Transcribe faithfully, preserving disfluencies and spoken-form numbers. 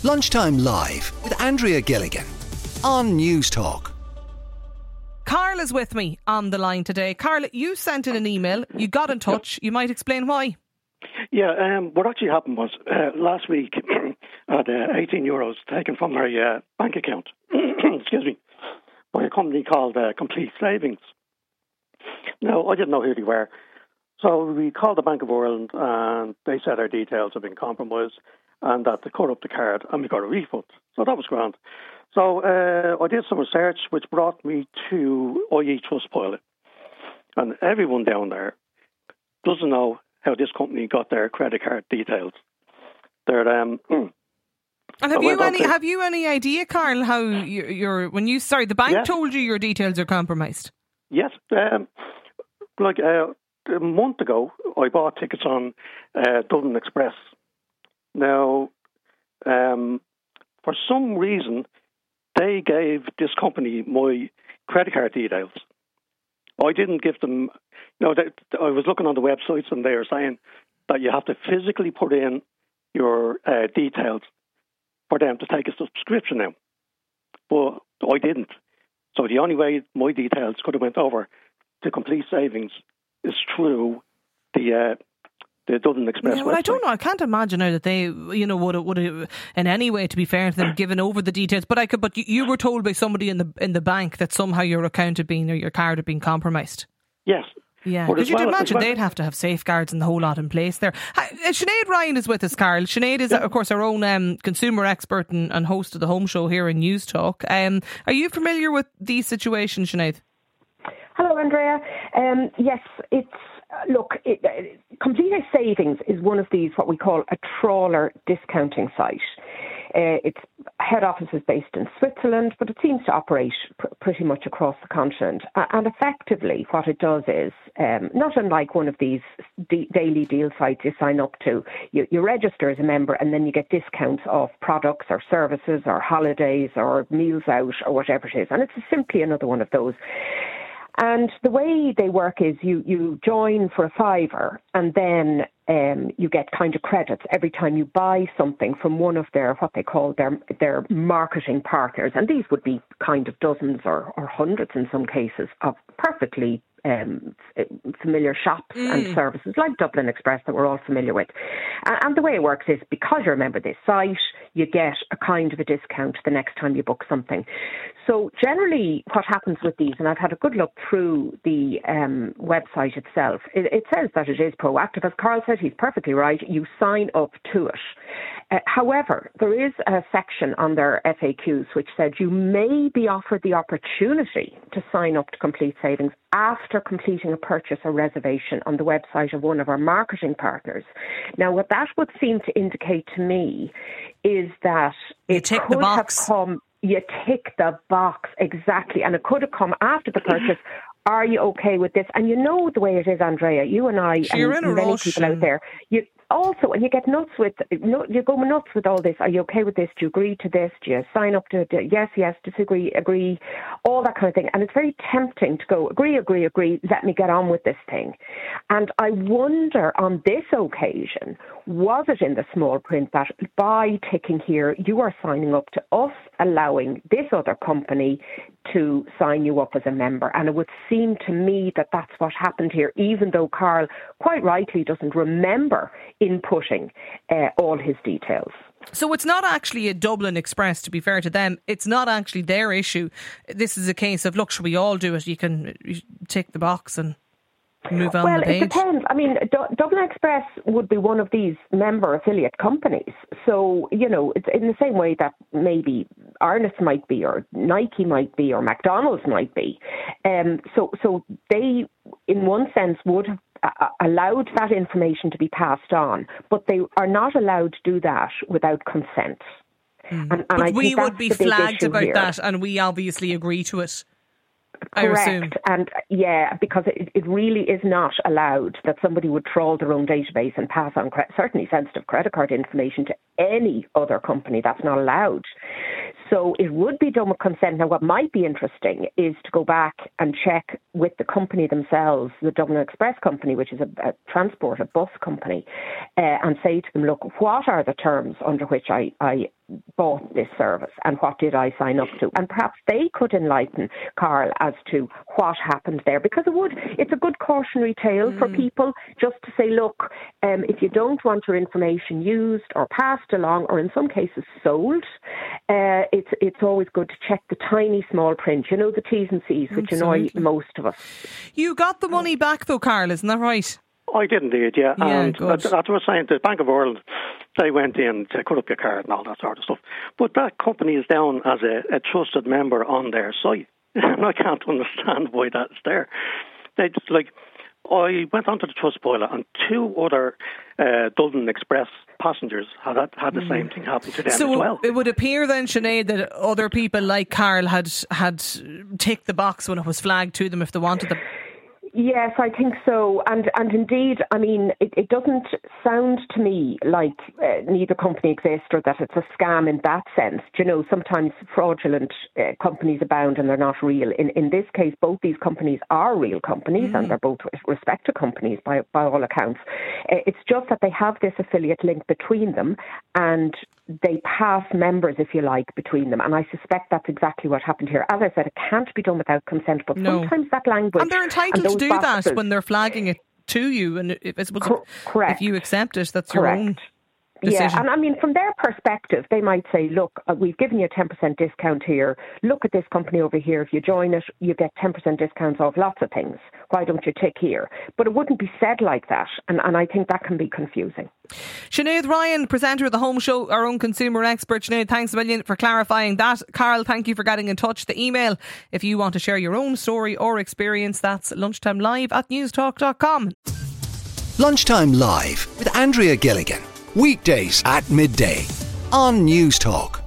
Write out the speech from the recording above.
Lunchtime Live with Andrea Gilligan on News Talk. Carl is with me on the line today. Carl, you sent in an email. You got in touch. You might explain why. Yeah, um, what actually happened was uh, last week I had uh, eighteen euros taken from my uh, bank account, excuse me, by a company called uh, Complete Savings. Now, I didn't know who they were. So we called the Bank of Ireland and they said our details had been compromised and that they cut up the card and we got a refund. So that was grand. So uh, I did some research which brought me to I E Trustpilot. And everyone down there doesn't know how this company got their credit card details. They're um. And have you any to, have you any idea, Carl, how you, you're when you sorry the bank yes. told you your details are compromised? Yes, um, like uh, a month ago, I bought tickets on uh, Dublin Express. Now, um, for some reason, they gave this company my credit card details. I didn't give them. You know, they, I was looking on the websites and they were saying that you have to physically put in your uh, details for them to take a subscription now. But I didn't. So the only way my details could have went over to Complete Savings is through the uh, the Dublin Express. Yeah, well, website. I don't know. I can't imagine now that they, you know, would would in any way, to be fair to them, given over the details. But I could. But you were told by somebody in the in the bank that somehow your account had been or your card had been compromised. Yes. Yeah, because you'd well, imagine well, they'd have to have safeguards and the whole lot in place there. Uh, Sinead Ryan is with us, Carl. Sinead is, yeah. of course, our own um, consumer expert and, and host of the Home Show here in News Talk. Um, are you familiar with these situations, Sinead? Hello, Andrea. Um, yes, it's uh, look. It, uh, Complete Savings is one of these what we call a trawler discounting site. Uh, its head office is based in Switzerland, but it seems to operate pr- pretty much across the continent. Uh, and effectively, what it does is, um, not unlike one of these d- daily deal sites you sign up to, you, you register as a member and then you get discounts off products or services or holidays or meals out or whatever it is. And it's simply another one of those. And the way they work is you, you join for a fiver and then um, you get kind of credits every time you buy something from one of their, what they call their their marketing partners. And these would be kind of dozens or, or hundreds in some cases of perfectly um, familiar shops mm. and services like Dublin Express that we're all familiar with. And, and the way it works is because you're a member of this site, you get a kind of a discount the next time you book something. So generally what happens with these, and I've had a good look through the um, website itself, it, it says that it is proactive. As Carl said, he's perfectly right. You sign up to it. Uh, however, there is a section on their F A Qs which said you may be offered the opportunity to sign up to Complete Savings after completing a purchase or reservation on the website of one of our marketing partners. Now, what that would seem to indicate to me is that you it tick could the box. have come... You tick the box, exactly. And it could have come after the purchase. Are you okay with this? And you know the way it is, Andrea. You and I Sure, and many people out there. You also, and you get nuts with, you go nuts with all this. Are you okay with this? Do you agree to this? Do you sign up to it? Yes, yes, disagree, agree, all that kind of thing. And it's very tempting to go, agree, agree, agree, let me get on with this thing. And I wonder on this occasion, was it in the small print that by ticking here, you are signing up to us allowing this other company to sign you up as a member? And it would seem to me that that's what happened here, even though Carl quite rightly doesn't remember inputting uh, all his details. So it's not actually a Dublin Express, to be fair to them. It's not actually their issue. This is a case of, look, should we all do it? You can tick the box and move on well, the page. It depends. I mean, D- Dublin Express would be one of these member affiliate companies. So, you know, it's in the same way that maybe Arnott's might be, or Nike might be, or McDonald's might be. Um, so, so they, in one sense, would have uh, allowed that information to be passed on, but they are not allowed to do that without consent. Mm. And, and but I we think would be flagged about here. that, and we obviously agree to it. Correct. And yeah, because it, it really is not allowed that somebody would trawl their own database and pass on cre- certainly sensitive credit card information to any other company. That's not allowed. So it would be done with consent. Now, what might be interesting is to go back and check with the company themselves, the Dublin Express company, which is a, a transport, a bus company, uh, and say to them, look, what are the terms under which I, I bought this service and what did I sign up to? And perhaps they could enlighten Carl as to what happened there, because it would, it's a good cautionary tale mm. for people just to say, look, um, if you don't want your information used or passed along or in some cases sold, uh, it's it's always good to check the tiny small print, you know, the T's and C's, which Absolutely. Annoy most of us. You got the money back though, Carl, isn't that right? I did indeed, yeah. yeah and good. That's what I was saying, the Bank of Ireland, they went in to cut up your card and all that sort of stuff. But that company is down as a, a trusted member on their site. And I can't understand why that's there. They just, like, I went onto the Trustpilot and two other uh, Dublin Express passengers had had the same thing happen to them so as well. It would appear then, Sinead, that other people like Carl had had ticked the box when it was flagged to them if they wanted them. Yes, I think so. And and indeed, I mean, it, it doesn't sound to me like uh, neither company exists or that it's a scam in that sense. You know, sometimes fraudulent uh, companies abound and they're not real. In in this case, both these companies are real companies mm. and they're both respected companies by, by all accounts. Uh, it's just that they have this affiliate link between them and they pass members, if you like, between them. And I suspect that's exactly what happened here. As I said, it can't be done without consent, but no. sometimes that language... And they're entitled and to do boxes, that when they're flagging it to you. And if, it's, Cor- correct. if you accept it, that's correct. your own decision. Yeah, and I mean, from their perspective, they might say, look, uh, we've given you a ten percent discount here. Look at this company over here. If you join it, you get ten percent discounts off lots of things. Why don't you tick here? But it wouldn't be said like that. And, and I think that can be confusing. Sinead Ryan, presenter of The Home Show, our own consumer expert. Sinead, thanks a million for clarifying that. Carl, thank you for getting in touch. The email, if you want to share your own story or experience, that's lunchtime live at newstalk dot com. Lunchtime Live with Andrea Gilligan. Weekdays at midday on Newstalk.